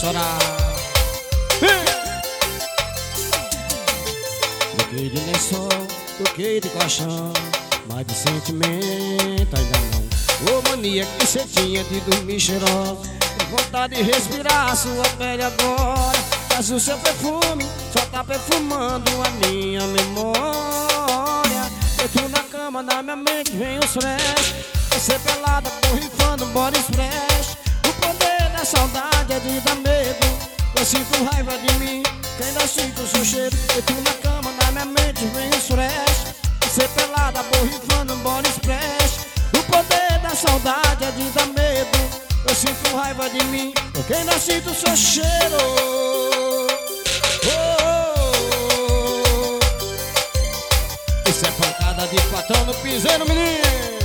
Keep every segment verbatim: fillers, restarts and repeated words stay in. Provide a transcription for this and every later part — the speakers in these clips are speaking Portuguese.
estourar. Toquei de lençol, toquei de colchão, mas de sentimento ainda não. Ô mania que cê tinha de dormir cheirosa, tem vontade de respirar a sua pele agora. Mas o seu perfume só tá perfumando a minha memória. Deito na cama, na minha mente vem os flash. Você pelada, borrifando body splash. O poder da saudade é de dar medo. Eu sinto raiva de mim, que ainda sinto o seu cheiro. Deito na cama, na minha mente vem os flash. Você pelada, borrifando body splash. O poder da saudade é de dar medo. Eu sinto raiva de mim, porque ainda sinto o seu cheiro. Isso é pancada de patrão no piseiro, menino.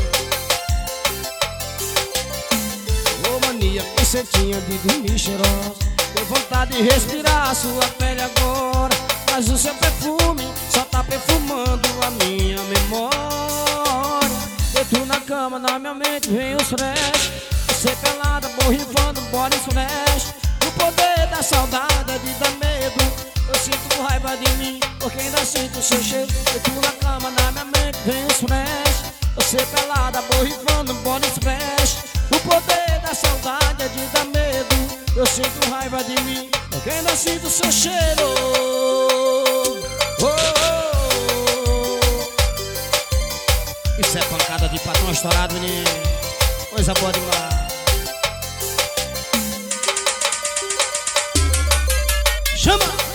Ô mania que cê tinha de dormir cheirosa, tem vontade de respirar a sua pele agora. Mas o seu perfume só tá perfumando a minha memória. Deito na cama, na minha mente vem os flash. Você pelada, borrifando body splash. O poder da saudade é de dar medo. Eu sinto raiva de mim, porque ainda sinto o seu cheiro. Deito na cama, na minha mente vem os flash. Você pelada, borrifando body splash. O poder da saudade é de dar medo. Eu sinto raiva de mim, porque ainda sinto o seu cheiro. Oh, oh, oh. Isso é pancada de patrão estourado, menino. Coisa boa demais. Chama!